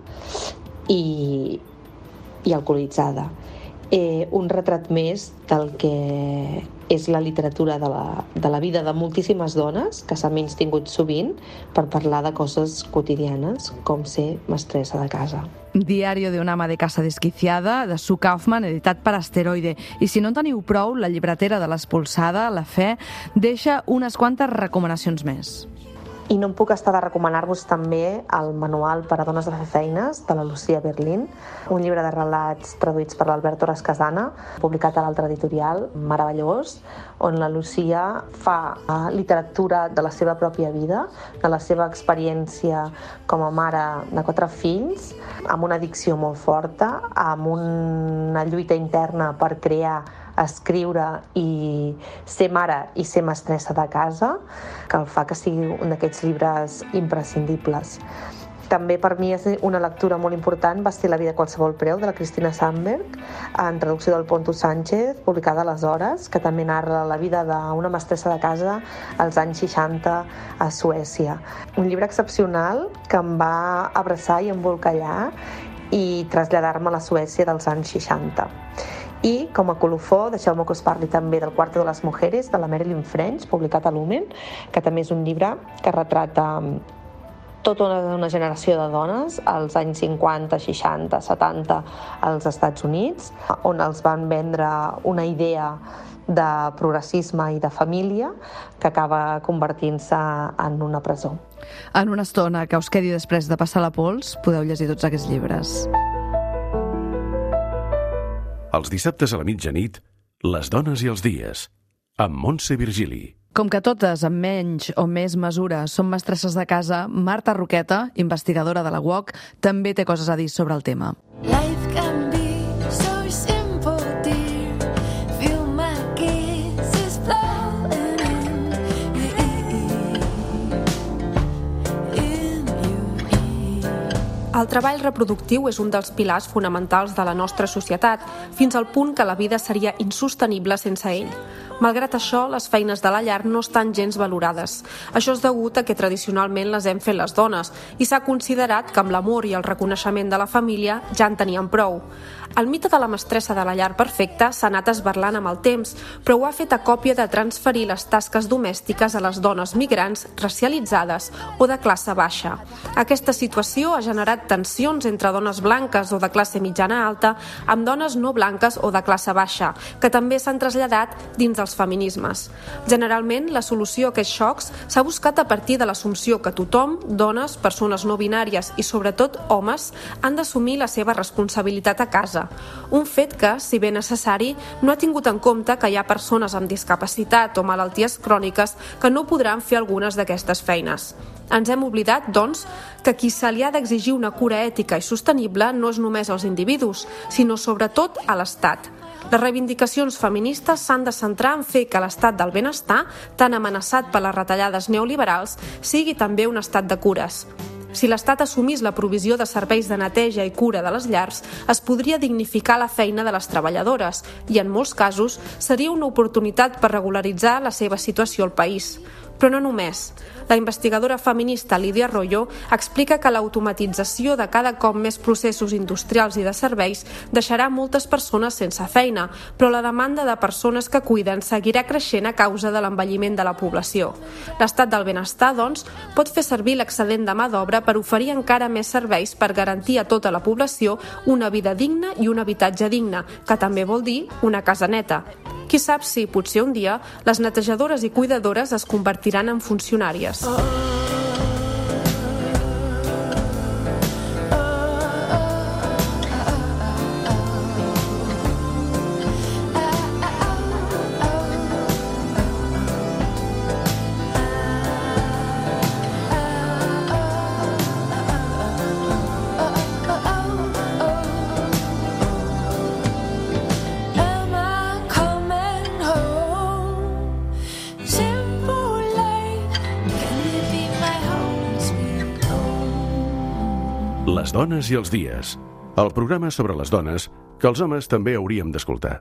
i, i alcoholitzada. Eh, un retrat més del que és la literatura de la, de la vida de moltíssimes dones que s'ha menystingut sovint per parlar de coses quotidianes com ser mestressa de casa. Diario de una ama de casa desquiciada, de Sue Kaufman, editat per Asteroide. I si no en teniu prou, la llibretera de l'Expulsada, La Fe, deixa unes quantes recomanacions més. I no em puc estar de recomanar-vos també el Manual per a dones de fer feines, de la Lucía Berlín, un llibre de relats traduïts per l'Alberto Rascasana, publicat a l'altre editorial, meravellós, on la Lucía fa literatura de la seva pròpia vida, de la seva experiència com a mare de quatre fills, amb una addicció molt forta, amb una lluita interna per crear, escriure i ser mare i ser mestressa de casa, que el fa que sigui un d'aquests llibres imprescindibles. També per mi és una lectura molt important va ser La vida a qualsevol preu, de la Cristina Sandberg, en traducció del Ponto Sánchez, publicada aleshores, que també narra la vida d'una mestressa de casa als anys seixanta a Suècia. Un llibre excepcional que em va abraçar i embolcallar i traslladar-me a la Suècia dels anys seixanta. I, com a colofó, deixeu-me que us parli també del Cuarto de les Mujeres, de la Marilyn French, publicat a Lumen, que també és un llibre que retrata tota una, una generació de dones als anys cinquanta, seixanta, setanta als Estats Units, on els van vendre una idea de progressisme i de família que acaba convertint-se en una presó. En una estona que us quedi després de passar la pols, podeu llegir tots aquests llibres. Els dissabtes a la mitjanit, Les dones i els dies, amb Montse Virgili. Com que totes, en menys o més mesura, són mestresses de casa, Marta Roqueta, investigadora de la U O C, també té coses a dir sobre el tema. Life can be so simple, dear. Feel my kisses flowing in your ear. El treball reproductiu és un dels pilars fonamentals de la nostra societat, fins al punt que la vida seria insostenible sense ell. Malgrat això, les feines de la llar no estan gens valorades. Això és degut a que tradicionalment les hem fet les dones i s'ha considerat que amb l'amor i el reconeixement de la família ja en tenien prou. El mite de la mestressa de la llar perfecta s'ha anat esberlant amb el temps, però ho ha fet a còpia de transferir les tasques domèstiques a les dones migrants, racialitzades o de classe baixa. Aquesta situació ha generat tensions entre dones blanques o de classe mitjana alta amb dones no blanques o de classe baixa, que també s'han traslladat dins dels feminismes. Generalment, la solució a aquests xocs s'ha buscat a partir de l'assumpció que tothom, dones, persones no binàries i sobretot homes, han d'assumir la seva responsabilitat a casa. Un fet que, si bé necessari, no ha tingut en compte que hi ha persones amb discapacitat o malalties cròniques que no podran fer algunes d'aquestes feines. Ens hem oblidat, doncs, que qui se li ha d'exigir una cura ètica i sostenible no és només als individus, sinó sobretot a l'Estat. Les reivindicacions feministes s'han de centrar en fer que l'estat del benestar, tan amenaçat per les retallades neoliberals, sigui també un estat de cures. Si l'Estat assumís la provisió de serveis de neteja i cura de les llars, es podria dignificar la feina de les treballadores i, en molts casos, seria una oportunitat per regularitzar la seva situació al país. Però no només. La investigadora feminista Lídia Arroyo explica que l'automatització de cada cop més processos industrials i de serveis deixarà moltes persones sense feina, però la demanda de persones que cuiden seguirà creixent a causa de l'envelliment de la població. L'estat del benestar, doncs, pot fer servir l'excedent de mà d'obra per oferir encara més serveis per garantir a tota la població una vida digna i un habitatge digne, que també vol dir una casa neta. Qui sap si, potser un dia, les netejadores i cuidadores es convertiran en funcionàries. Les dones i els dies. El programa sobre les dones que els homes també hauríem d'escoltar.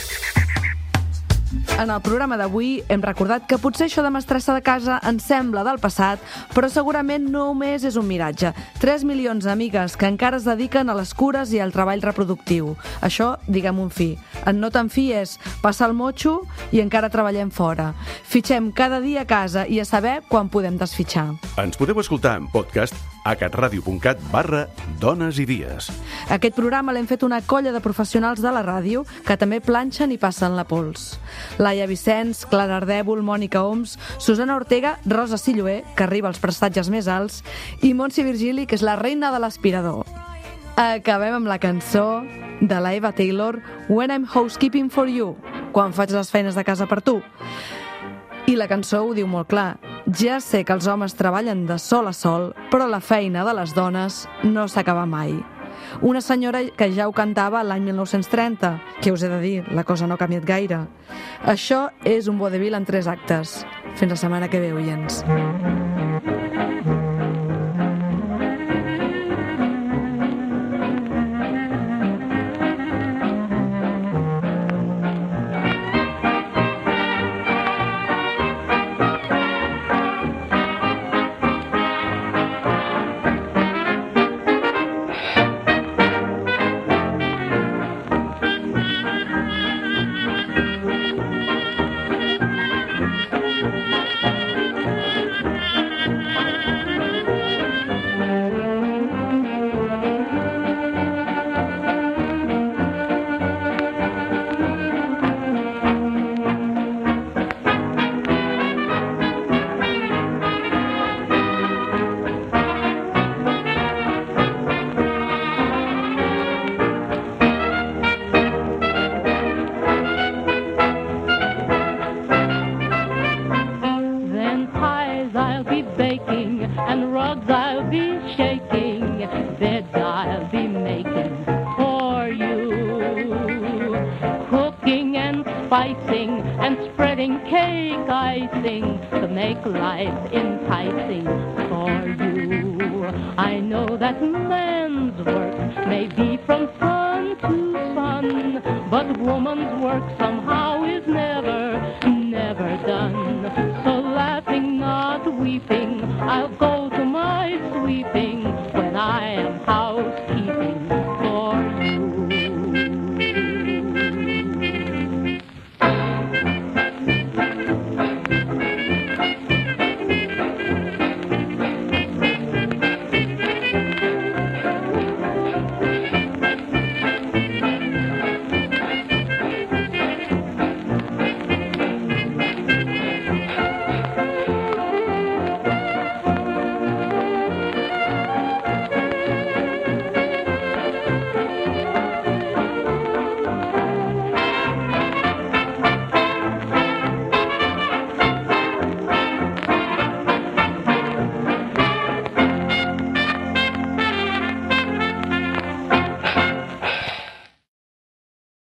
En el programa d'avui hem recordat que potser això de mestressa de casa ens sembla del passat, però segurament només és un miratge. tres milions d'amigues que encara es dediquen a les cures i al treball reproductiu. Això, diguem un fi. En no tan fi és passar el motxo i encara treballem fora. Fitxem cada dia a casa i a saber quan podem desfitxar. Ens podeu escoltar en podcast a catradio.cat barra dones i dies. Aquest programa l'hem fet una colla de professionals de la ràdio que també planxen i passen la pols. Laia Vicenç, Clara Ardèvol, Mònica Oms, Susana Ortega, Rosa Silloé, que arriba als prestatges més alts, i Montse Virgili, que és la reina de l'aspirador. Acabem amb la cançó de la Eva Taylor, When I'm Housekeeping for You, quan faig les feines de casa per tu. I la cançó ho diu molt clar. Ja sé que els homes treballen de sol a sol, però la feina de les dones no s'acaba mai. Una senyora que ja ho cantava l'any mil nou-cents trenta, que us he de dir, la cosa no ha canviat gaire. Això és un vodevil en tres actes. Fins la setmana que ve, oients. Spicing and spreading cake icing to make life enticing for you. I know that man's work may be from sun to sun, but woman's work somehow